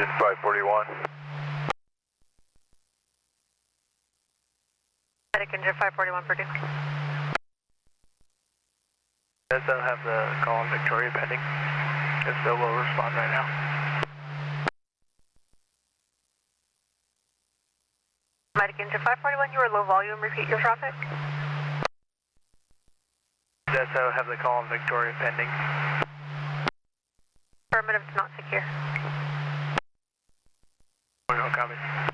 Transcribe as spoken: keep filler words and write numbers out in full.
Engine five forty-one. Medic Engine five forty-one for Duke. Does that have the call on Victoria pending? If so, we'll respond right now. Medic Engine five forty-one, you are low volume. Repeat your traffic. Does that have the call on Victoria pending? Affirmative, not secure. We don't copy.